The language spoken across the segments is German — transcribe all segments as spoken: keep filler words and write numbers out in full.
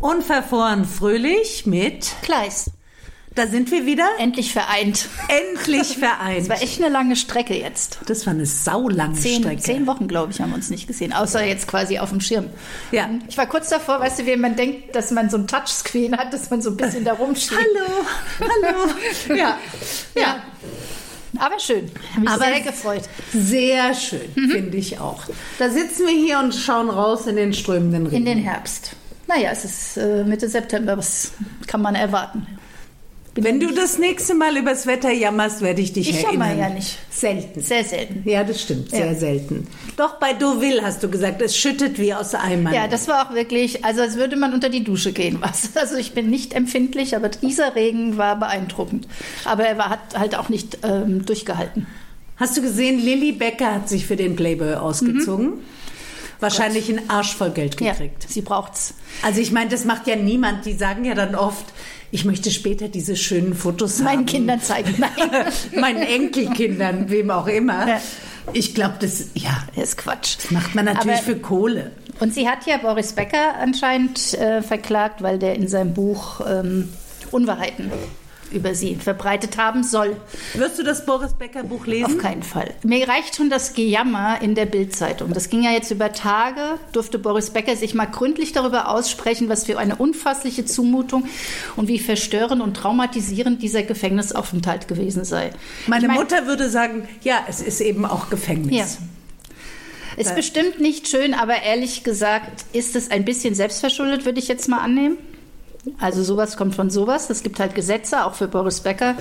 Unverfroren fröhlich mit Kleist. Da sind wir wieder. Endlich vereint. Endlich vereint. Das war echt eine lange Strecke jetzt. Das war eine saulange zehn, Strecke. Zehn Wochen, glaube ich, haben wir uns nicht gesehen. Außer jetzt quasi auf dem Schirm. Ja. Ich war kurz davor, weißt du, wenn man denkt, dass man so ein Touchscreen hat, dass man so ein bisschen da rumsteht. Hallo, hallo. Ja, ja. ja. Aber schön. Hab mich Aber sehr gefreut. Sehr schön, mhm. finde ich auch. Da sitzen wir hier und schauen raus in den strömenden Regen. In den Herbst. Naja, es ist äh, Mitte September, was kann man erwarten? Bin Wenn du das nächste Mal übers Wetter jammerst, werde ich dich ich erinnern. Ich jammer ja nicht. Selten. Sehr selten. Ja, das stimmt, sehr ja. selten. Doch bei Deauville hast du gesagt, es schüttet wie aus Eimern. Ja, das war auch wirklich, also als würde man unter die Dusche gehen. Was. Also ich bin nicht empfindlich, aber dieser Regen war beeindruckend. Aber er war, hat halt auch nicht ähm, durchgehalten. Hast du gesehen, Lilly Becker hat sich für den Playboy ausgezogen? Mhm. Wahrscheinlich einen Arsch voll Geld gekriegt. Ja, sie braucht's. Also ich meine, das macht ja niemand. Die sagen ja dann oft, ich möchte später diese schönen Fotos meinen haben. Kindern zeigen. Nein. Meinen Enkelkindern, wem auch immer. Ja. Ich glaube, das, ja, das ist Quatsch. Das macht man natürlich Aber, für Kohle. Und sie hat ja Boris Becker anscheinend äh, verklagt, weil der in seinem Buch ähm, Unwahrheiten über sie verbreitet haben soll. Wirst du das Boris Becker Buch lesen? Auf keinen Fall. Mir reicht schon das Gejammer in der Bild-Zeitung. Das ging ja jetzt über Tage, durfte Boris Becker sich mal gründlich darüber aussprechen, was für eine unfassliche Zumutung und wie verstörend und traumatisierend dieser Gefängnisaufenthalt gewesen sei. Meine ich mein, Mutter würde sagen, ja, es ist eben auch Gefängnis. Ja. Ist bestimmt nicht schön, aber ehrlich gesagt ist es ein bisschen selbstverschuldet, würde ich jetzt mal annehmen. Also sowas kommt von sowas. Es gibt halt Gesetze, auch für Boris Becker.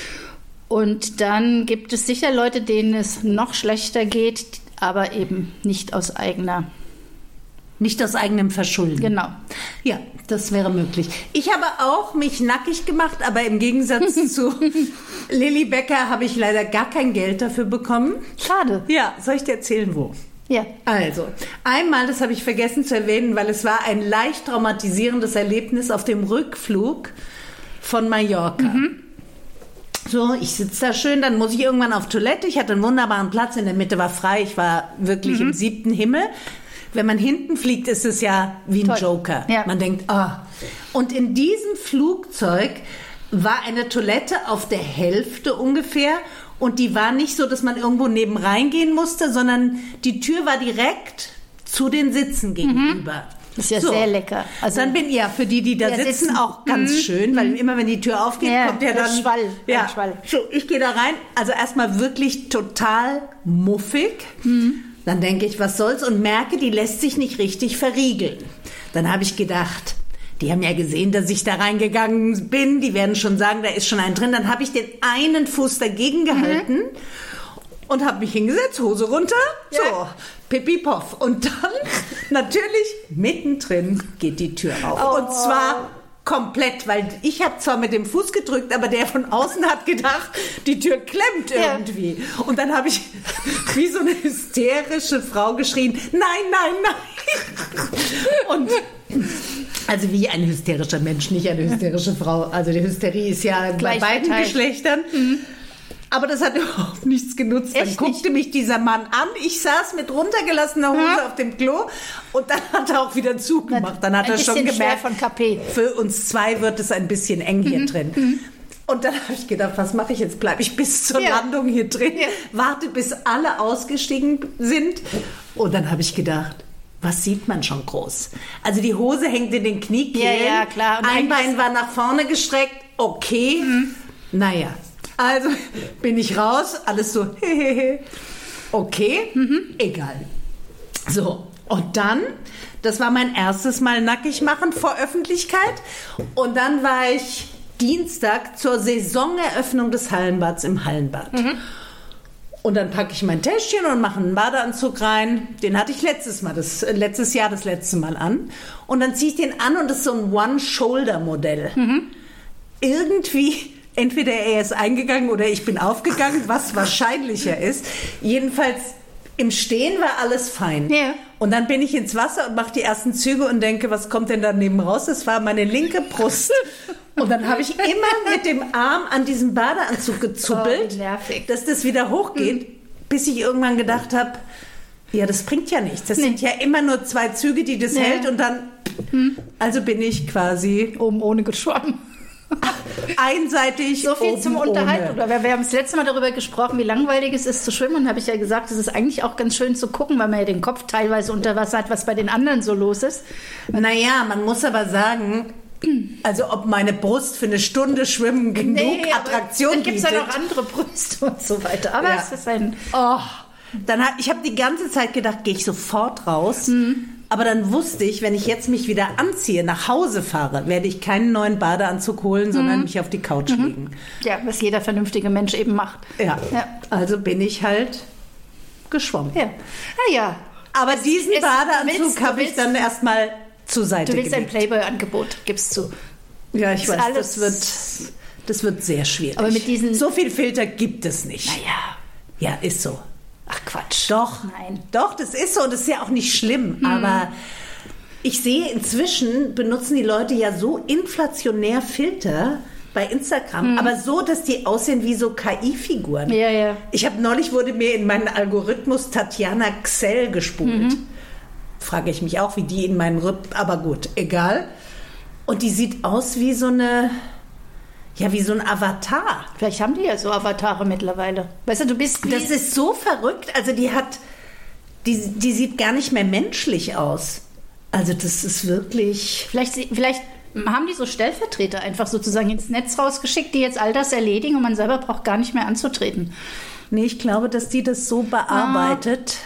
Und dann gibt es sicher Leute, denen es noch schlechter geht, aber eben nicht aus eigener... Nicht aus eigenem Verschulden. Genau. Ja, das wäre möglich. Ich habe auch mich nackig gemacht, aber im Gegensatz zu Lilly Becker habe ich leider gar kein Geld dafür bekommen. Schade. Ja, soll ich dir erzählen, wo? Ja. Also, einmal, das habe ich vergessen zu erwähnen, weil es war ein leicht traumatisierendes Erlebnis auf dem Rückflug von Mallorca. Mhm. So, ich sitze da schön, dann muss ich irgendwann auf Toilette. Ich hatte einen wunderbaren Platz, in der Mitte war frei, ich war wirklich mhm. im siebten Himmel. Wenn man hinten fliegt, ist es ja wie ein Toll. Joker. Ja. Man denkt, ah. Oh. Und in diesem Flugzeug war eine Toilette auf der Hälfte ungefähr. Und die war nicht so, dass man irgendwo neben reingehen musste, sondern die Tür war direkt zu den Sitzen gegenüber. Mhm. Das ist ja so. Sehr lecker. Also dann bin ich ja für die, die da sitzen, sitzen, auch ganz mhm. schön, weil immer wenn die Tür aufgeht, ja, kommt ja dann... Schwall. Ja, Schwall. So, ich gehe da rein, also erstmal wirklich total muffig. Mhm. Dann denke ich, was soll's, und merke, die lässt sich nicht richtig verriegeln. Dann habe ich gedacht... Die haben ja gesehen, dass ich da reingegangen bin. Die werden schon sagen, da ist schon ein drin. Dann habe ich den einen Fuß dagegen gehalten mhm. und habe mich hingesetzt, Hose runter, ja. so, pipi poff. Und dann natürlich mittendrin geht die Tür auf. Oh. Und zwar komplett, weil ich habe zwar mit dem Fuß gedrückt, aber der von außen hat gedacht, die Tür klemmt irgendwie. Ja. Und dann habe ich wie so eine hysterische Frau geschrien, nein, nein, nein. Und also wie ein hysterischer Mensch, nicht eine hysterische Frau. Also die Hysterie ist ja bei beiden verteilt. Geschlechtern. Mhm. Aber das hat überhaupt nichts genutzt. Echt dann guckte nicht? mich dieser Mann an. Ich saß mit runtergelassener Hose ja. auf dem Klo und dann hat er auch wieder zugemacht. Dann hat ein er schon gemerkt, von K P. Für uns zwei wird es ein bisschen eng hier mhm. drin. Mhm. Und dann habe ich gedacht, was mache ich jetzt? Bleibe ich bis zur ja. Landung hier drin? Ja. Warte, bis alle ausgestiegen sind? Und dann habe ich gedacht, was sieht man schon groß? Also die Hose hängt in den Kniekehlen. Ja, ja, klar. Und ein Bein war nach vorne gestreckt. Okay. Mhm. Naja, also bin ich raus. Alles so, hehehe. Okay, mhm. egal. So, und dann, das war mein erstes Mal nackig machen vor Öffentlichkeit. Und dann war ich Dienstag zur Saisoneröffnung des Hallenbads im Hallenbad. Mhm. Und dann packe ich mein Täschchen und mache einen Badeanzug rein. Den hatte ich letztes Mal, das, letztes Jahr das letzte Mal an. Und dann ziehe ich den an und das ist so ein One-Shoulder-Modell. Mhm. Irgendwie, entweder er ist eingegangen oder ich bin aufgegangen, was wahrscheinlicher ist. Jedenfalls im Stehen war alles fein. Ja. Und dann bin ich ins Wasser und mache die ersten Züge und denke, was kommt denn da neben raus? Das war meine linke Brust. Und dann habe ich immer mit dem Arm an diesem Badeanzug gezuppelt, oh, dass das wieder hochgeht, mhm. bis ich irgendwann gedacht habe, ja, das bringt ja nichts. Das nee. sind ja immer nur zwei Züge, die das ja. hält und dann Hm. Also bin ich quasi oben ohne geschwommen. Einseitig. So viel oben zum Unterhalten. ohne. Oder wir, wir haben das letzte Mal darüber gesprochen, wie langweilig es ist zu schwimmen. Und habe ich ja gesagt, es ist eigentlich auch ganz schön zu gucken, weil man ja den Kopf teilweise unter Wasser hat, was bei den anderen so los ist. Naja, man muss aber sagen, also ob meine Brust für eine Stunde Schwimmen genug nee, Attraktion dann gibt es bietet. ja noch andere Brüste und so weiter. Aber Ja. es ist ein... Oh, dann hat, ich habe die ganze Zeit gedacht, gehe ich sofort raus. Mhm. Aber dann wusste ich, wenn ich jetzt mich wieder anziehe, nach Hause fahre, werde ich keinen neuen Badeanzug holen, sondern mich auf die Couch Mhm. legen. Ja, was jeder vernünftige Mensch eben macht. Ja. Ja. Also bin ich halt geschwommen. Ja. Naja, Aber diesen es- du Badeanzug willst- du habe ich willst- dann erstmal zur Seite du willst ein gelegt. Playboy-Angebot, gibst du. Ja, ich Ist weiß, alles- das wird, das wird sehr schwierig. Aber mit diesen- so viel Filter gibt es nicht. Naja, Ja, ist so. ach Quatsch. Doch, Nein. doch, das ist so. Das ist ja auch nicht schlimm. Hm. Aber ich sehe, inzwischen benutzen die Leute ja so inflationär Filter bei Instagram, Hm. aber so, dass die aussehen wie so K I-Figuren. Ja, ja. Ich habe neulich wurde mir in meinen Algorithmus Tatjana Xell gespult. Mhm. Frage ich mich auch, wie die in meinen Rücken, aber gut, egal. Und die sieht aus wie so eine, ja, wie so ein Avatar. Vielleicht haben die ja so Avatare mittlerweile. Weißt du, du bist wie... Das ist so verrückt. Also die hat, die, die sieht gar nicht mehr menschlich aus. Also das ist wirklich... Vielleicht, vielleicht haben die so Stellvertreter einfach sozusagen ins Netz rausgeschickt, die jetzt all das erledigen und man selber braucht gar nicht mehr anzutreten. Nee, ich glaube, dass die das so bearbeitet.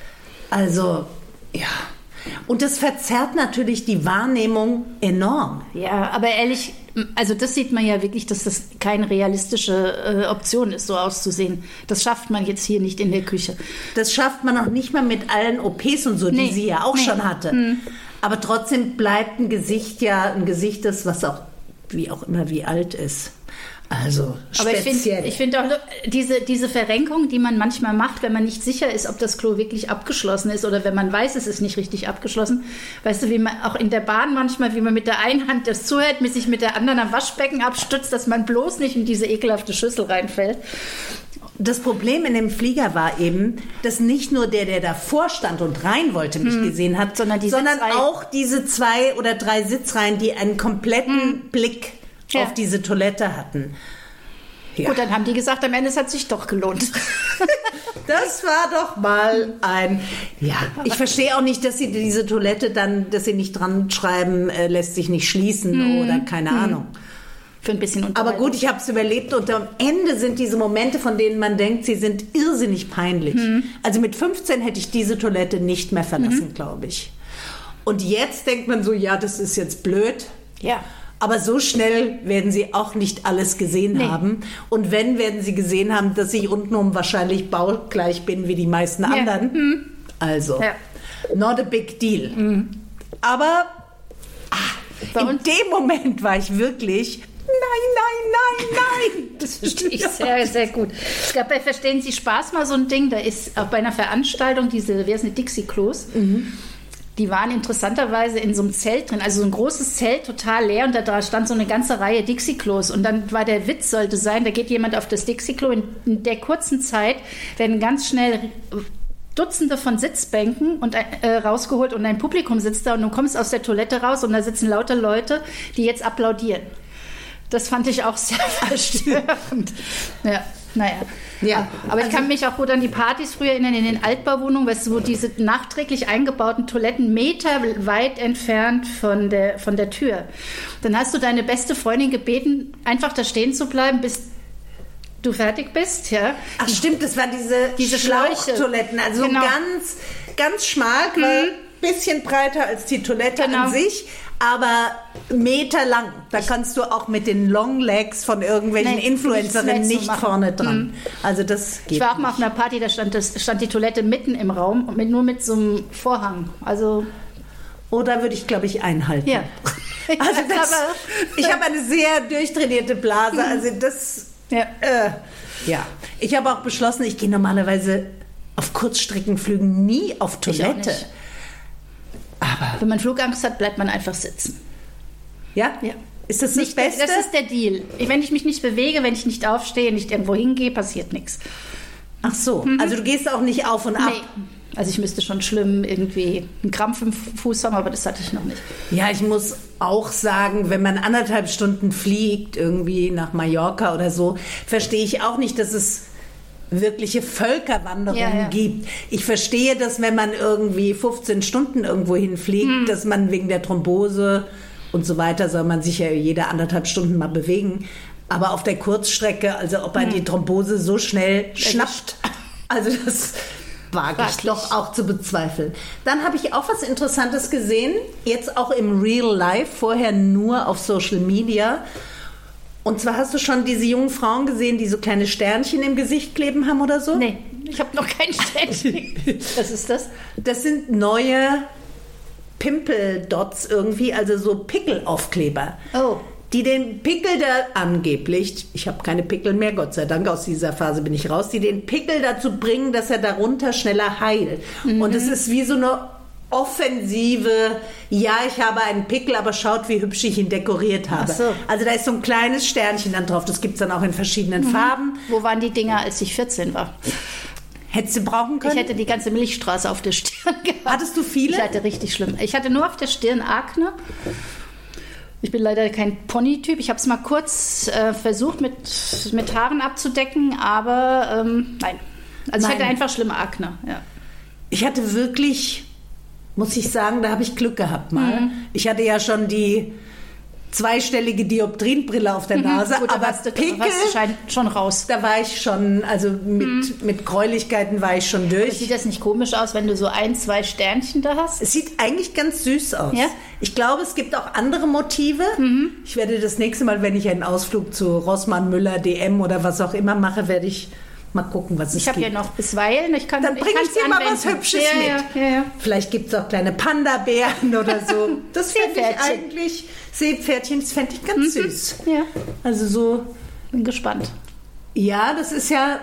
Also, ja. Und das verzerrt natürlich die Wahrnehmung enorm. Ja, aber ehrlich, also das sieht man ja wirklich, dass das keine realistische äh, Option ist, so auszusehen. Das schafft man jetzt hier nicht in der Küche. Das schafft man auch nicht mal mit allen O Ps und so, Nee, die sie ja auch nee. schon hatte. Hm. Aber trotzdem bleibt ein Gesicht ja ein Gesicht, das was auch, wie auch immer, wie alt ist. Also Aber ich speziell. finde ich find auch diese, diese Verrenkung, die man manchmal macht, wenn man nicht sicher ist, ob das Klo wirklich abgeschlossen ist oder wenn man weiß, es ist nicht richtig abgeschlossen. Weißt du, wie man auch in der Bahn manchmal, wie man mit der einen Hand das zuhält, mit sich mit der anderen am Waschbecken abstützt, dass man bloß nicht in diese ekelhafte Schüssel reinfällt. Das Problem in dem Flieger war eben, dass nicht nur der, der davor stand und rein wollte, mich gesehen hat, Sondern die sondern Sitzreihe. auch diese zwei oder drei Sitzreihen, die einen kompletten Blick Ja. auf diese Toilette hatten. Ja. Gut, dann haben die gesagt, am Ende es hat sich doch gelohnt. Das war doch mal ein... Ja, ich verstehe auch nicht, dass sie diese Toilette dann, dass sie nicht dran schreiben, äh, lässt sich nicht schließen oder keine Ahnung. Für ein bisschen Aber Unterhaltung. gut, ich habe es überlebt und am Ende sind diese Momente, von denen man denkt, sie sind irrsinnig peinlich. Also mit fünfzehn hätte ich diese Toilette nicht mehr verlassen, glaube ich. Und jetzt denkt man so, ja, das ist jetzt blöd. Ja. Aber so schnell werden sie auch nicht alles gesehen Nee. haben. Und wenn, werden sie gesehen haben, dass ich untenrum wahrscheinlich baugleich bin wie die meisten anderen. Also, Ja. not a big deal. Aber ah, Bei in uns- dem Moment war ich wirklich, nein, nein, nein, nein. Das verstehe ich sehr, sehr gut. Es gab bei Verstehen Sie Spaß mal so ein Ding, da ist auch bei einer Veranstaltung diese, wer ist eine Dixie-Klos, die waren interessanterweise in so einem Zelt drin, also so ein großes Zelt, total leer und da dra- stand so eine ganze Reihe Dixie-Klos und dann war der Witz, sollte sein, da geht jemand auf das Dixie-Klo, in, in der kurzen Zeit werden ganz schnell Dutzende von Sitzbänken und, äh, rausgeholt und ein Publikum sitzt da und du kommst aus der Toilette raus und da sitzen lauter Leute, die jetzt applaudieren. Das fand ich auch sehr verstörend. Ja, naja. Ja, Aber ich also- kann mich auch gut an die Partys früher erinnern, in den Altbauwohnungen, weißt du, wo diese nachträglich eingebauten Toiletten meterweit entfernt von der, von der Tür. Dann hast du deine beste Freundin gebeten, einfach da stehen zu bleiben, bis du fertig bist. Ja. Ach stimmt, das waren diese, Diese Schläuche. Schlauchtoiletten, also Genau. ganz, ganz schmal, ein bisschen breiter als die Toilette Genau. an sich, aber meterlang. Da kannst du auch mit den Long Legs von irgendwelchen Nee, Influencerinnen nichts mehr nicht zu machen. vorne dran. Also das geht Ich war auch mal nicht. auf einer Party, da stand, das, stand die Toilette mitten im Raum, und mit, nur mit so einem Vorhang. Also, Oder würde ich, glaube ich, einhalten. ja. Also das, Aber- ich habe eine sehr durchtrainierte Blase, also das... Ja. Äh, ja, ich habe auch beschlossen, ich gehe normalerweise auf Kurzstreckenflügen nie auf Ich auch Toilette. nicht. Aber, Wenn man Flugangst hat, bleibt man einfach sitzen. ja? Ja. Ist das das Nicht, Beste? das ist der Deal. Wenn ich mich nicht bewege, wenn ich nicht aufstehe, nicht irgendwo hingehe, passiert nichts. Ach so, also du gehst auch nicht auf und ab. Nee. Also ich müsste schon schlimm irgendwie einen Krampf im Fuß haben, aber das hatte ich noch nicht. Ja, ich muss auch sagen, wenn man anderthalb Stunden fliegt, irgendwie nach Mallorca oder so, verstehe ich auch nicht, dass es wirkliche Völkerwanderungen ja, ja. gibt. Ich verstehe, dass wenn man irgendwie fünfzehn Stunden irgendwo hinfliegt, hm. dass man wegen der Thrombose und so weiter, soll man sich ja jede anderthalb Stunden mal bewegen. Aber auf der Kurzstrecke, also ob man hm. die Thrombose so schnell schnappt, also das wage ich doch auch zu bezweifeln. Dann habe ich auch was Interessantes gesehen, jetzt auch im Real Life, vorher nur auf Social Media. Und zwar hast du schon diese jungen Frauen gesehen, die so kleine Sternchen im Gesicht kleben haben oder so? Nee, ich habe noch kein Sternchen. Was ist das? Das sind neue Pimple-Dots irgendwie, also so Pickelaufkleber. Oh. Die den Pickel da angeblich, ich habe keine Pickel mehr, Gott sei Dank, aus dieser Phase bin ich raus, die den Pickel dazu bringen, dass er darunter schneller heilt. Mhm. Und es ist wie so eine offensive, ja, ich habe einen Pickel, aber schaut, wie hübsch ich ihn dekoriert habe. Ach so. Also da ist so ein kleines Sternchen dann drauf, das gibt es dann auch in verschiedenen mhm. Farben. Wo waren die Dinger, als ich vierzehn war? Hättest du brauchen können? Ich hätte die ganze Milchstraße auf der Stirn gehabt. Hattest du viele? Ich hatte richtig schlimm. Ich hatte nur auf der Stirn Akne. Ich bin leider kein Pony-Typ. Ich habe es mal kurz äh, versucht, mit, mit Haaren abzudecken, aber ähm, nein. Also nein. Ich hatte einfach schlimme Akne. Ja. Ich hatte wirklich, muss ich sagen, da habe ich Glück gehabt mal. Mhm. Ich hatte ja schon die zweistellige Dioptrienbrille auf der Nase, mhm, gut, aber warst du, Pickel, warst du schon raus. Da war ich schon, also mit, mhm. mit Gräulichkeiten war ich schon durch. Aber sieht das nicht komisch aus, wenn du so ein, zwei Sternchen da hast? Es sieht eigentlich ganz süß aus. Ja? Ich glaube, es gibt auch andere Motive. Mhm. Ich werde das nächste Mal, wenn ich einen Ausflug zu Rossmann, Müller, D M oder was auch immer mache, werde ich mal gucken, was es ich gibt. Ich habe ja noch bisweilen. Ich kann, Dann bringe ich, ich dir mal was Hübsches ja, mit. Ja, ja, ja. Vielleicht gibt es auch kleine Panda-Bären oder so. Das fände ich eigentlich, Seepferdchen, das fände ich ganz mhm. süß. Ja. Also so. Bin gespannt. Ja, das ist ja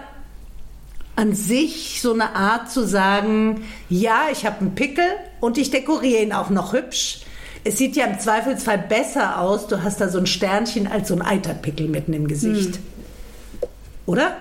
an sich so eine Art zu sagen, ja, ich habe einen Pickel und ich dekoriere ihn auch noch hübsch. Es sieht ja im Zweifelsfall besser aus, du hast da so ein Sternchen als so ein Eiterpickel mitten im Gesicht. Mhm. Oder?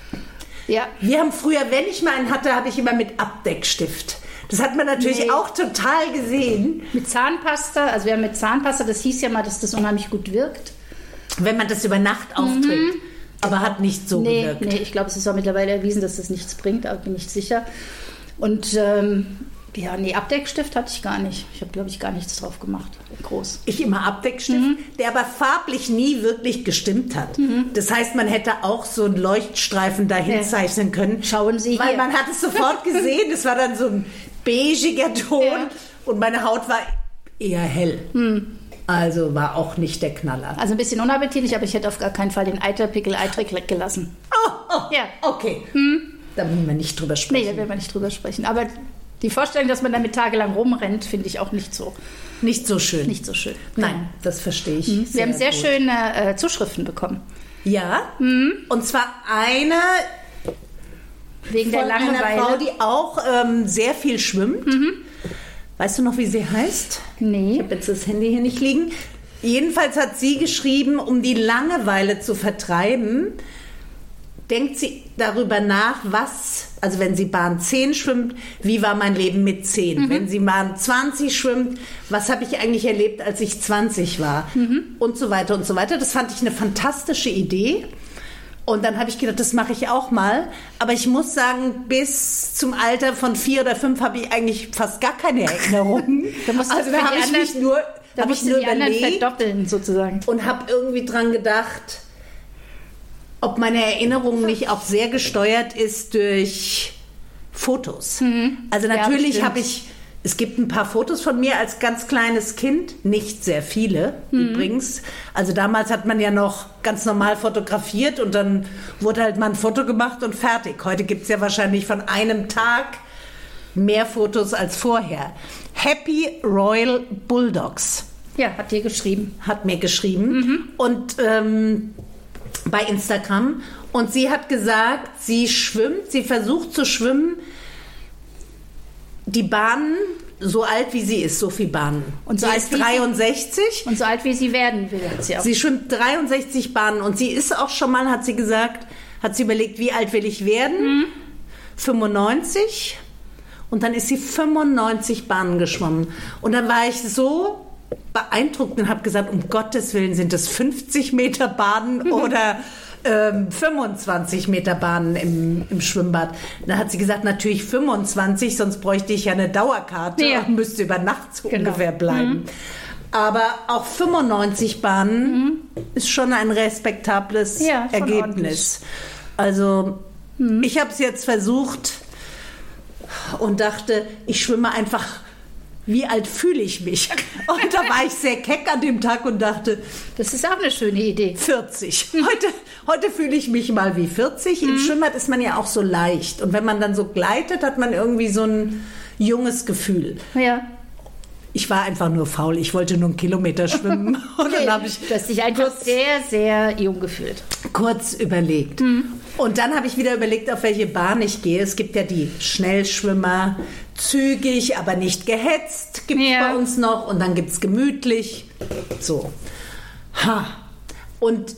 Ja. Wir haben früher, wenn ich mal einen hatte, habe ich immer mit Abdeckstift. Das hat man natürlich nee. auch total gesehen. Mit Zahnpasta, also wir haben mit Zahnpasta, das hieß ja mal, dass das unheimlich gut wirkt. Wenn man das über Nacht aufträgt. Mhm. Aber hat nicht so nee, gewirkt. Nee, ich glaube, es ist auch mittlerweile erwiesen, dass das nichts bringt, aber bin ich sicher. Und ähm, ja, nee, Abdeckstift hatte ich gar nicht. Ich habe, glaube ich, gar nichts drauf gemacht. Groß. Ich immer Abdeckstift, mhm. der aber farblich nie wirklich gestimmt hat. Mhm. Das heißt, man hätte auch so einen Leuchtstreifen dahin zeichnen können. Schauen Sie Weil hier. man hat es sofort gesehen. Es war dann so ein beigiger Ton ja. und meine Haut war eher hell. Mhm. Also war auch nicht der Knaller. Also ein bisschen unappetitlich, aber ich hätte auf gar keinen Fall den Eiterpickel eitrig weggelassen. Oh, oh, ja. Okay. Hm. Da wollen wir nicht drüber sprechen. Nee, da will man nicht drüber sprechen. Aber die Vorstellung, dass man damit tagelang rumrennt, finde ich auch nicht so. Nicht so schön. Nicht so schön. Nein, ja. Das verstehe ich. Mhm. Wir haben sehr gut. schöne äh, Zuschriften bekommen. Ja. Mhm. Und zwar eine wegen von der Langeweile. Einer Frau, die auch ähm, sehr viel schwimmt. Mhm. Weißt du noch, wie sie heißt? Nee. Ich habe jetzt das Handy hier nicht liegen. Jedenfalls hat sie geschrieben, um die Langeweile zu vertreiben, denkt sie darüber nach, was, also wenn sie Bahn zehn schwimmt, wie war mein Leben mit zehn? Mhm. Wenn sie Bahn zwanzig schwimmt, was habe ich eigentlich erlebt, als ich zwanzig war? Mhm. Und so weiter und so weiter. Das fand ich eine fantastische Idee. Und dann habe ich gedacht, das mache ich auch mal. Aber ich muss sagen, bis zum Alter von vier oder fünf habe ich eigentlich fast gar keine Erinnerungen. Da also da habe ich mich nur, da hab ich nur die anderen verdoppeln sozusagen. Und habe irgendwie dran gedacht, ob meine Erinnerung nicht auch sehr gesteuert ist durch Fotos. Mhm. Also natürlich ja, habe ich, es gibt ein paar Fotos von mir als ganz kleines Kind, nicht sehr viele mhm. übrigens. Also damals hat man ja noch ganz normal fotografiert und dann wurde halt mal ein Foto gemacht und fertig. Heute gibt es ja wahrscheinlich von einem Tag mehr Fotos als vorher. Happy Royal Bulldogs. Ja, hat dir geschrieben. Hat mir geschrieben. Mhm. Und ähm, bei Instagram. Und sie hat gesagt, sie schwimmt, sie versucht zu schwimmen, die Bahnen, so alt wie sie ist, Sophie Bahnen. Und sie ist dreiundsechzig. Und so alt wie sie werden will, hat sie auch. Sie schwimmt dreiundsechzig Bahnen und sie ist auch schon mal, hat sie gesagt, hat sie überlegt, wie alt will ich werden? Mhm. fünfundneunzig. Und dann ist sie fünfundneunzig Bahnen geschwommen. Und dann war ich so beeindruckt und habe gesagt, um Gottes Willen, sind das fünfzig Meter Bahnen oder ähm, fünfundzwanzig Meter Bahnen im, im Schwimmbad. Da hat sie gesagt, natürlich fünfundzwanzig, sonst bräuchte ich ja eine Dauerkarte ja. und müsste über Nacht so genau. ungefähr bleiben. Mhm. Aber auch fünfundneunzig Bahnen mhm. ist schon ein respektables ja, Ergebnis. Also mhm. ich habe es jetzt versucht und dachte, ich schwimme einfach, wie alt fühle ich mich? Und da war ich sehr keck an dem Tag und dachte, das ist auch eine schöne Idee. vierzig. Heute, heute fühle ich mich mal wie vierzig. Mhm. Im Schwimmbad ist man ja auch so leicht. Und wenn man dann so gleitet, hat man irgendwie so ein junges Gefühl. Ja. Ich war einfach nur faul. Ich wollte nur einen Kilometer schwimmen. Okay. Und dann habe ich du hast dich einfach kurz, sehr, sehr jung gefühlt. Kurz überlegt. Mhm. Und dann habe ich wieder überlegt, auf welche Bahn ich gehe. Es gibt ja die Schnellschwimmer, zügig, aber nicht gehetzt, gibt es ja. bei uns noch. Und dann gibt es gemütlich. So. Ha. Und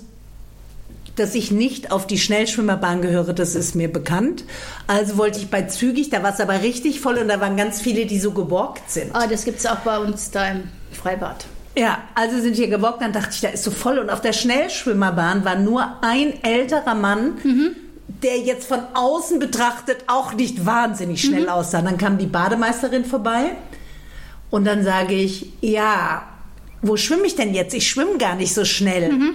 dass ich nicht auf die Schnellschwimmerbahn gehöre, das ist mir bekannt. Also wollte ich bei zügig, da war es aber richtig voll und da waren ganz viele, die so gewalkt sind. Ah, das gibt es auch bei uns da im Freibad. Ja, also sind wir gewalkt, dann dachte ich, da ist so voll. Und auf der Schnellschwimmerbahn war nur ein älterer Mann, mhm. der jetzt von außen betrachtet auch nicht wahnsinnig schnell mhm. aussah. Dann kam die Bademeisterin vorbei und dann sage ich, ja, wo schwimme ich denn jetzt? Ich schwimme gar nicht so schnell. Mhm.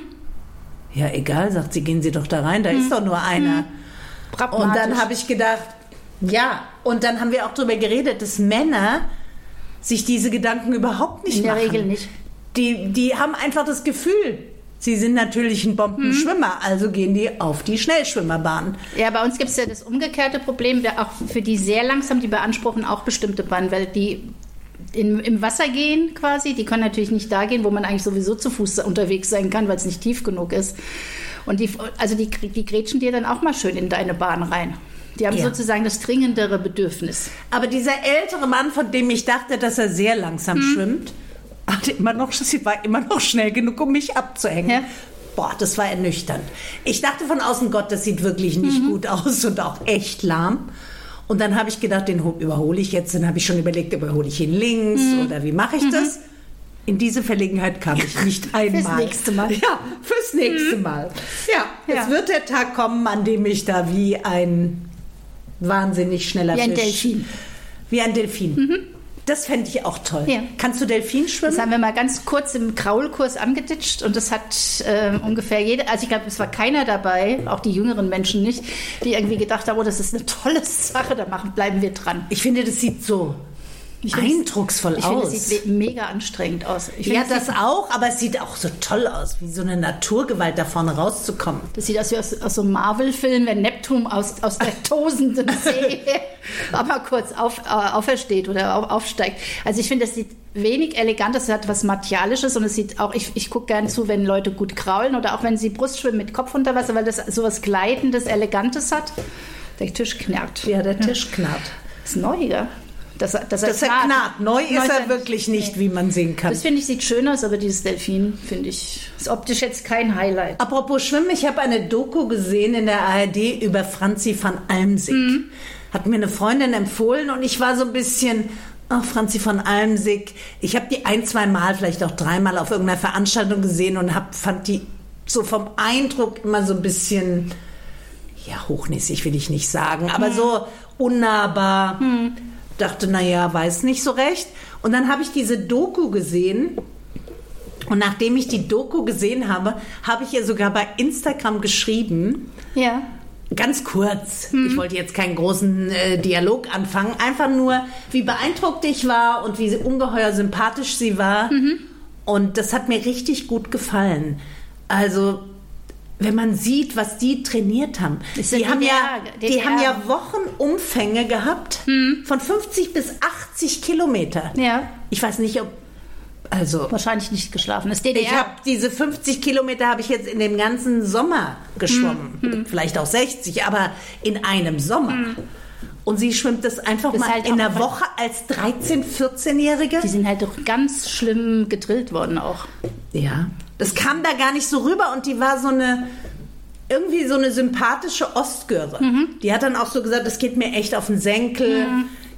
Ja, egal, sagt sie, gehen Sie doch da rein, da hm. ist doch nur einer. Hm. Und dann habe ich gedacht, ja, und dann haben wir auch darüber geredet, dass Männer sich diese Gedanken überhaupt nicht machen. machen. In der Regel nicht. Die, die haben einfach das Gefühl, sie sind natürlich ein Bombenschwimmer, hm. also gehen die auf die Schnellschwimmerbahn. Ja, bei uns gibt es ja das umgekehrte Problem, auch für die sehr langsam, die beanspruchen auch bestimmte Bahnen, weil die In, im Wasser gehen quasi, die können natürlich nicht da gehen, wo man eigentlich sowieso zu Fuß unterwegs sein kann, weil es nicht tief genug ist. Und die, also die, die grätschen dir dann auch mal schön in deine Bahn rein. Die haben ja. sozusagen das dringendere Bedürfnis. Aber dieser ältere Mann, von dem ich dachte, dass er sehr langsam hm. schwimmt, hatte immer noch, sie war immer noch schnell genug, um mich abzuhängen. Ja. Boah, das war ernüchternd. Ich dachte von außen, Gott, das sieht wirklich nicht mhm. gut aus und auch echt lahm. Und dann habe ich gedacht, den überhole ich jetzt. Dann habe ich schon überlegt, überhole ich ihn links mhm. oder wie mache ich mhm. das? In diese Verlegenheit kam ich nicht einmal. Fürs nächste Mal. Ja, fürs nächste mhm. Mal. Ja, ja, es wird der Tag kommen, an dem ich da wie ein wahnsinnig schneller Fisch... Wie ein Delfin. Wie ein Delfin. Mhm. Das fände ich auch toll. Ja. Kannst du Delfin schwimmen? Das haben wir mal ganz kurz im Kraulkurs angeditscht und das hat äh, ungefähr jeder, also ich glaube, es war keiner dabei, auch die jüngeren Menschen nicht, die irgendwie gedacht haben, oh, das ist eine tolle Sache, da machen, bleiben wir dran. Ich finde, das sieht so ich eindrucksvoll ich aus. Ich finde, es sieht mega anstrengend aus. Ich ja, finde, das auch, aber es sieht auch so toll aus, wie so eine Naturgewalt da vorne rauszukommen. Das sieht aus wie aus, aus so einem Marvel-Film, wenn Neptun aus, aus der tosenden See aber kurz auf, äh, aufersteht oder auf, aufsteigt. Also ich finde, das sieht wenig elegant, das hat was Martialisches und es sieht auch, ich, ich gucke gern zu, wenn Leute gut kraulen oder auch wenn sie Brustschwimmen mit Kopf unter Wasser, weil das so was Gleitendes, Elegantes hat. Der Tisch knarrt. Ja, der Tisch ja. knarrt. Das ist neu, ja. Das, das, das er knarrt. Neu ist Neu er wirklich nicht, wie man sehen kann. Das finde ich, sieht schön aus, aber dieses Delfin, finde ich, ist optisch jetzt kein Highlight. Apropos Schwimmen, ich habe eine Doku gesehen in der A R D über Franzi van Almsick. Mhm. Hat mir eine Freundin empfohlen und ich war so ein bisschen, ach, Franzi van Almsick. Ich habe die ein, zwei Mal, vielleicht auch dreimal auf irgendeiner Veranstaltung gesehen und hab, fand die so vom Eindruck immer so ein bisschen, ja, hochnäsig will ich nicht sagen, aber mhm. so unnahbar. Mhm. Dachte, naja, weiß nicht so recht. Und dann habe ich diese Doku gesehen. Und nachdem ich die Doku gesehen habe, habe ich ihr sogar bei Instagram geschrieben. Ja. Ganz kurz. Hm. Ich wollte jetzt keinen großen äh, Dialog anfangen. Einfach nur, wie beeindruckt ich war und wie ungeheuer sympathisch sie war. Mhm. Und das hat mir richtig gut gefallen. Also... Wenn man sieht, was die trainiert haben. Die haben, ja, die haben ja Wochenumfänge gehabt hm. von fünfzig bis achtzig Kilometer. Ja. Ich weiß nicht, ob... Also, wahrscheinlich nicht geschlafen. Das D D R. Ich habe diese fünfzig Kilometer habe ich jetzt in dem ganzen Sommer geschwommen. Hm. Hm. Vielleicht auch sechzig, aber in einem Sommer. Hm. Und sie schwimmt das einfach das mal halt in der Woche als dreizehn-, vierzehnjährige. Die sind halt doch ganz schlimm gedrillt worden auch. Ja. Das kam da gar nicht so rüber und die war so eine, irgendwie so eine sympathische Ostgöre. Mhm. Die hat dann auch so gesagt, das geht mir echt auf den Senkel. Mhm.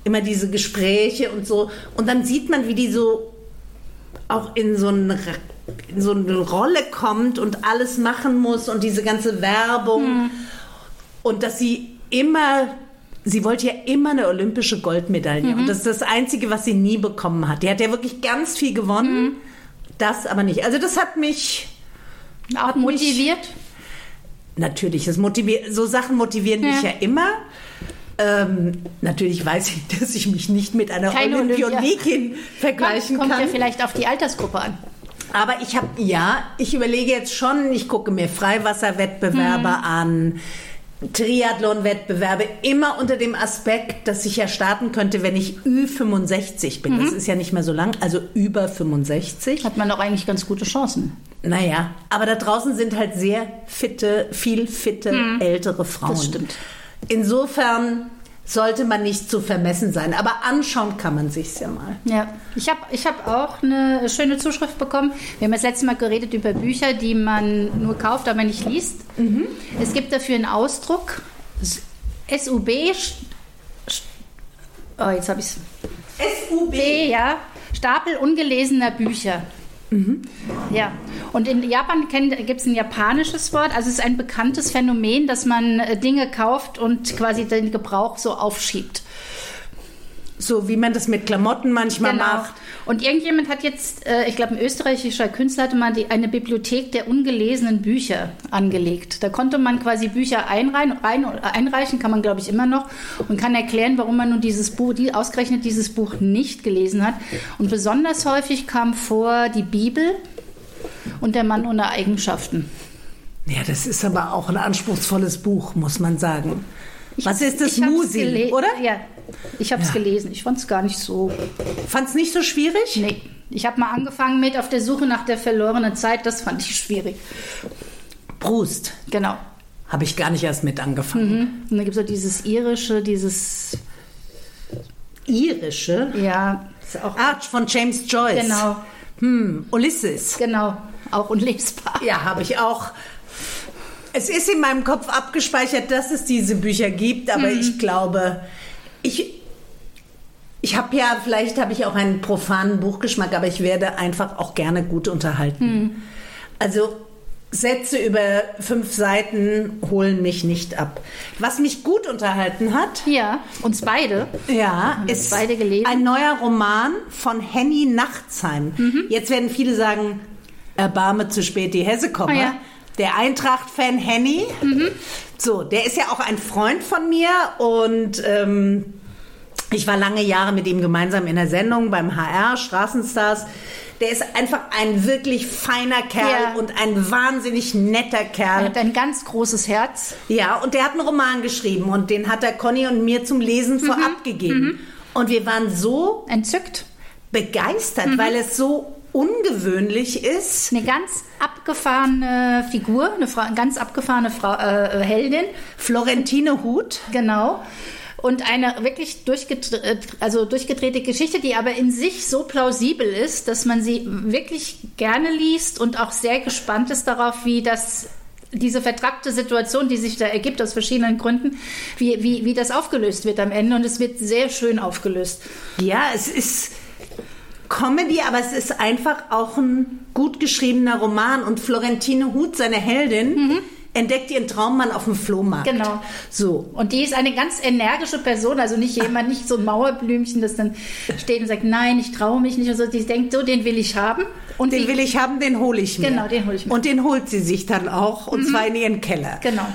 immer diese Gespräche und so. Und dann sieht man, wie die so auch in so eine, in so eine Rolle kommt und alles machen muss und diese ganze Werbung. Hm. Und dass sie immer, sie wollte ja immer eine olympische Goldmedaille. Mhm. Und das ist das Einzige, was sie nie bekommen hat. Die hat ja wirklich ganz viel gewonnen, mhm. das aber nicht. Also das hat mich... Auch motiviert? Mich, natürlich, das motiviert, so Sachen motivieren ja. mich ja immer. Ähm, natürlich weiß ich, dass ich mich nicht mit einer Keine Olympionikin Olympia. vergleichen kommt, kann. Kommt ja vielleicht auf die Altersgruppe an. Aber ich habe, ja, ich überlege jetzt schon, ich gucke mir Freiwasserwettbewerbe mhm. an, Triathlon-Wettbewerbe, immer unter dem Aspekt, dass ich ja starten könnte, wenn ich Ü fünfundsechzig bin. Mhm. Das ist ja nicht mehr so lang, also über fünfundsechzig. Hat man doch eigentlich ganz gute Chancen. Naja, aber da draußen sind halt sehr fitte, viel fitte, mhm. ältere Frauen. Das stimmt. Insofern sollte man nicht zu vermessen sein, aber anschauen kann man sich's ja mal. Ja, ich habe ich hab auch eine schöne Zuschrift bekommen. Wir haben das letzte Mal geredet über Bücher, die man nur kauft, aber nicht liest. Mhm. Es gibt dafür einen Ausdruck, S U B, oh, jetzt habe ich es. S U B? Ja, Stapel ungelesener Bücher. Mhm. Ja, und in Japan gibt es ein japanisches Wort, also es ist ein bekanntes Phänomen, dass man Dinge kauft und quasi den Gebrauch so aufschiebt. So wie man das mit Klamotten manchmal genau. macht. Und irgendjemand hat jetzt, äh, ich glaube ein österreichischer Künstler hatte mal die, eine Bibliothek der ungelesenen Bücher angelegt. Da konnte man quasi Bücher einrein, rein, einreichen, kann man glaube ich immer noch, und kann erklären, warum man nun dieses Buch, die, ausgerechnet dieses Buch nicht gelesen hat. Und besonders häufig kam vor die Bibel und der Mann ohne Eigenschaften. Ja, das ist aber auch ein anspruchsvolles Buch, muss man sagen. Ich, Was ist das, Musi, oder? Ja, ich habe es ja. gelesen. Ich fand es gar nicht so... Fand es nicht so schwierig? Nee. Ich habe mal angefangen mit Auf der Suche nach der verlorenen Zeit. Das fand ich schwierig. Proust. Genau. Habe ich gar nicht erst mit angefangen. Mhm. Und dann gibt es so dieses irische, dieses... Irische? Ja. Ist auch Art von James Joyce. Genau. Hm, Ulysses. Genau. Auch unlesbar. Ja, habe ich auch... Es ist in meinem Kopf abgespeichert, dass es diese Bücher gibt, aber mhm. ich glaube, ich, ich habe ja, vielleicht habe ich auch einen profanen Buchgeschmack, aber ich werde einfach auch gerne gut unterhalten. Mhm. Also Sätze über fünf Seiten holen mich nicht ab. Was mich gut unterhalten hat, ja, uns beide, ja, haben ist beide gelesen. Ein neuer Roman von Henny Nachtsheim. Mhm. Jetzt werden viele sagen, erbarme zu spät die Hesse komme. Oh ja. Der Eintracht-Fan Henny, mhm. so, der ist ja auch ein Freund von mir und ähm, ich war lange Jahre mit ihm gemeinsam in der Sendung beim H R, Straßenstars. Der ist einfach ein wirklich feiner Kerl ja. und ein wahnsinnig netter Kerl. Er hat ein ganz großes Herz. Ja, und der hat einen Roman geschrieben und den hat er Conny und mir zum Lesen mhm. vorab gegeben. Mhm. Und wir waren so entzückt, begeistert, mhm. weil es so ungewöhnlich ist. Eine ganz abgefahrene Figur, eine, Frau, eine ganz abgefahrene Frau, äh, Heldin. Florentine Huth. Genau. Und eine wirklich durchgedrehte, also durchgedrehte Geschichte, die aber in sich so plausibel ist, dass man sie wirklich gerne liest und auch sehr gespannt ist darauf, wie das, diese vertrackte Situation, die sich da ergibt aus verschiedenen Gründen, wie, wie, wie das aufgelöst wird am Ende. Und es wird sehr schön aufgelöst. Ja, es ist Comedy, aber es ist einfach auch ein gut geschriebener Roman. Und Florentine Huth, seine Heldin, mhm. entdeckt ihren Traummann auf dem Flohmarkt. Genau. So. Und die ist eine ganz energische Person, also nicht jemand, nicht so ein Mauerblümchen, das dann steht und sagt, nein, ich traue mich nicht. Und so. Die denkt, so, den will ich haben. Und den die, will ich haben, den hole ich mir. Genau, den hole ich mir. Und den holt sie sich dann auch, und mhm. zwar in ihren Keller. Genau.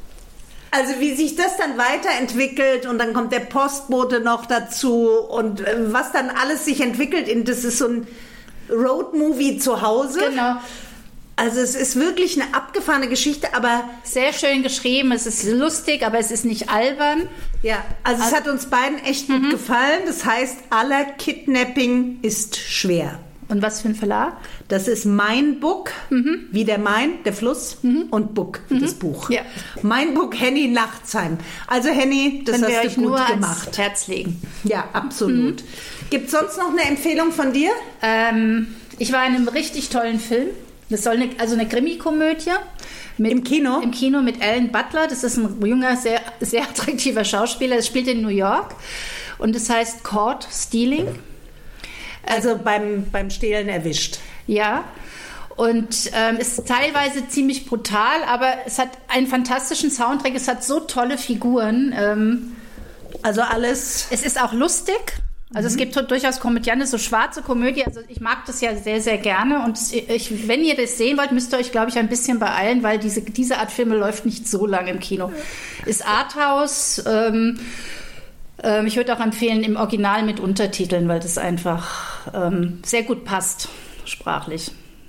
Also wie sich das dann weiterentwickelt und dann kommt der Postbote noch dazu und äh, was dann alles sich entwickelt, in, das ist so ein Roadmovie zu Hause. Genau. Also es ist wirklich eine abgefahrene Geschichte, aber... Sehr schön geschrieben, es ist lustig, aber es ist nicht albern. Ja, also, also es hat uns beiden echt gut mhm. gefallen. Das heißt, aller Kidnapping ist schwer. Und was für ein Verlag? Das ist Mein Book, mhm. wie der Main, der Fluss, mhm. und Book, wie mhm. das Buch. Ja. Mein Book, Henny Nachtsheim. Also Henny, das Können hast wir du euch gut nur gemacht. Ans Herz legen. Ja, absolut. Mhm. Gibt es sonst noch eine Empfehlung von dir? Ähm, ich war in einem richtig tollen Film. Das soll eine, also eine Krimi-Komödie. Mit, Im Kino? Im Kino mit Alan Butler. Das ist ein junger, sehr, sehr attraktiver Schauspieler. Das spielt in New York. Und es heißt Caught Stealing. Also beim, beim Stehlen erwischt. Ja. Und ähm, ist teilweise ziemlich brutal, aber es hat einen fantastischen Soundtrack. Es hat so tolle Figuren. Ähm, also alles. Es ist auch lustig. Also mhm. es gibt durchaus Komödien, so schwarze Komödie. Also ich mag das ja sehr, sehr gerne. Und ich, wenn ihr das sehen wollt, müsst ihr euch, glaube ich, ein bisschen beeilen, weil diese, diese Art Filme läuft nicht so lange im Kino. Ist Arthouse. Ähm, ähm, ich würde auch empfehlen, im Original mit Untertiteln, weil das einfach ähm, sehr gut passt, sprachlich.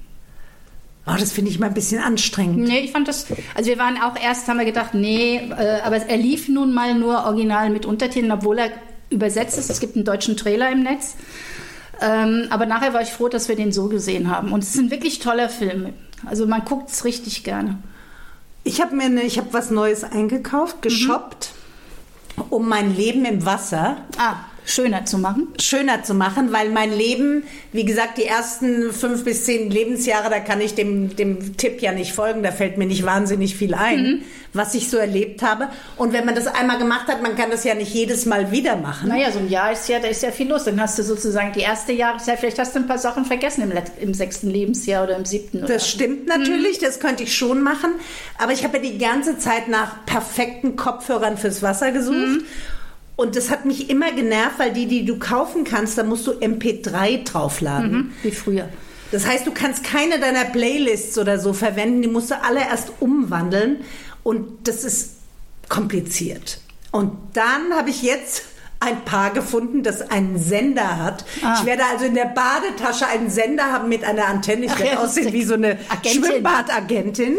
Oh, das finde ich mal ein bisschen anstrengend. Nee, ich fand das, also wir waren auch erst, haben wir gedacht, nee, äh, aber er lief nun mal nur original mit Untertiteln, obwohl er übersetzt ist. Es gibt einen deutschen Trailer im Netz. Ähm, aber nachher war ich froh, dass wir den so gesehen haben. Und es ist ein wirklich toller Film. Also man guckt es richtig gerne. Ich habe mir eine, ich habe was Neues eingekauft, geshoppt, mhm. um mein Leben im Wasser ah. schöner zu machen. Schöner zu machen, weil mein Leben, wie gesagt, die ersten fünf bis zehn Lebensjahre, da kann ich dem, dem Tipp ja nicht folgen, da fällt mir nicht wahnsinnig viel ein, mhm. was ich so erlebt habe. Und wenn man das einmal gemacht hat, man kann das ja nicht jedes Mal wieder machen. Naja, so ein Jahr ist ja, da ist ja viel los. Dann hast du sozusagen die erste Jahreszeit, vielleicht hast du ein paar Sachen vergessen im, im sechsten Lebensjahr oder im siebten. Oder das stimmt natürlich, mhm. das könnte ich schon machen. Aber ich habe ja die ganze Zeit nach perfekten Kopfhörern fürs Wasser gesucht. Mhm. Und das hat mich immer genervt, weil die, die du kaufen kannst, da musst du M P drei draufladen. Mhm, wie früher. Das heißt, du kannst keine deiner Playlists oder so verwenden, die musst du alle erst umwandeln. Und das ist kompliziert. Und dann habe ich jetzt ein Paar gefunden, das einen Sender hat. Ah. Ich werde also in der Badetasche einen Sender haben mit einer Antenne. Ich Ach, werde ja, aussehen wie so eine Agentin. Schwimmbadagentin.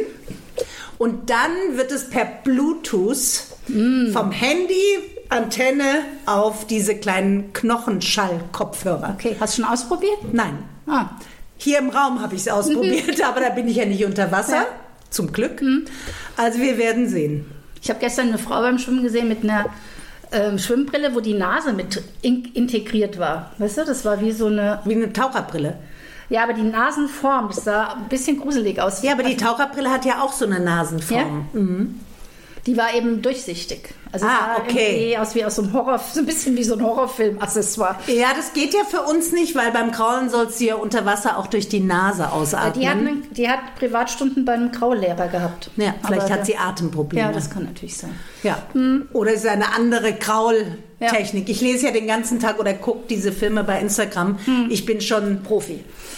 Und dann wird es per Bluetooth mm. vom Handy Antenne auf diese kleinen Knochenschall-Kopfhörer. Okay, hast du schon ausprobiert? Nein. Ah. Hier im Raum habe ich es ausprobiert, aber da bin ich ja nicht unter Wasser, ja. Zum Glück. Mhm. Also wir werden sehen. Ich habe gestern eine Frau beim Schwimmen gesehen mit einer ähm, Schwimmbrille, wo die Nase mit in- integriert war. Weißt du, das war wie so eine... Wie eine Taucherbrille. Ja, aber die Nasenform, das sah ein bisschen gruselig aus. Ja, aber die Taucherbrille hat ja auch so eine Nasenform. Ja? Mhm. Die war eben durchsichtig. Also ah, sah okay. irgendwie aus wie aus so einem Horror, so ein bisschen wie so ein Horrorfilm-Accessoire. Ja, das geht ja für uns nicht, weil beim Kraulen sollst du ja unter Wasser auch durch die Nase ausatmen. Die hat, eine, die hat Privatstunden beim Kraulehrer gehabt. Ja, vielleicht Aber hat der, sie Atemprobleme. Ja, das kann natürlich sein. Ja. Hm. Oder es ist eine andere Kraultechnik. Ja. Ich lese ja den ganzen Tag oder gucke diese Filme bei Instagram. Hm. Ich bin schon Profi.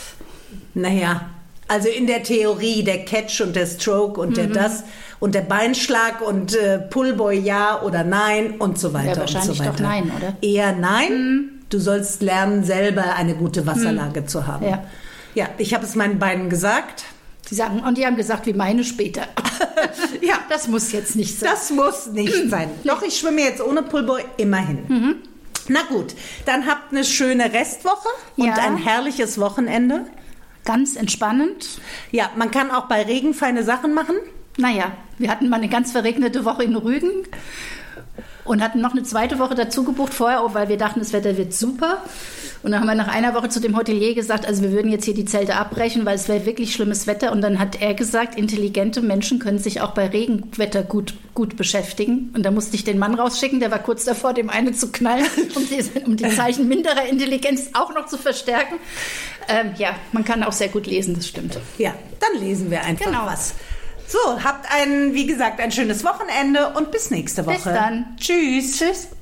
Naja, also in der Theorie, der Catch und der Stroke und mhm. der das und der Beinschlag und äh, Pullboy ja oder nein und so weiter. Ja, wahrscheinlich und so weiter. Doch nein, oder? Eher nein. Mhm. Du sollst lernen, selber eine gute Wasserlage mhm. zu haben. Ja, ja, ich habe es meinen Beinen gesagt. Die sagen, und die haben gesagt, wie meine später. Ja, das muss jetzt nicht sein. Das muss nicht sein. Doch, ich schwimme jetzt ohne Pullboy immerhin. Mhm. Na gut, dann habt eine schöne Restwoche und ja. ein herrliches Wochenende. Ganz entspannend. Ja, man kann auch bei Regen feine Sachen machen. Naja, wir hatten mal eine ganz verregnete Woche in Rügen und hatten noch eine zweite Woche dazu gebucht vorher, auch weil wir dachten, das Wetter wird super. Und dann haben wir nach einer Woche zu dem Hotelier gesagt, also wir würden jetzt hier die Zelte abbrechen, weil es wäre wirklich schlimmes Wetter. Und dann hat er gesagt, intelligente Menschen können sich auch bei Regenwetter gut, gut beschäftigen. Und da musste ich den Mann rausschicken, der war kurz davor, dem einen zu knallen, um die, um die Zeichen minderer Intelligenz auch noch zu verstärken. Ähm, ja, man kann auch sehr gut lesen, das stimmt. Ja, dann lesen wir einfach genau. was. So, habt ein, wie gesagt, ein schönes Wochenende und bis nächste Woche. Bis dann. Tschüss. Tschüss.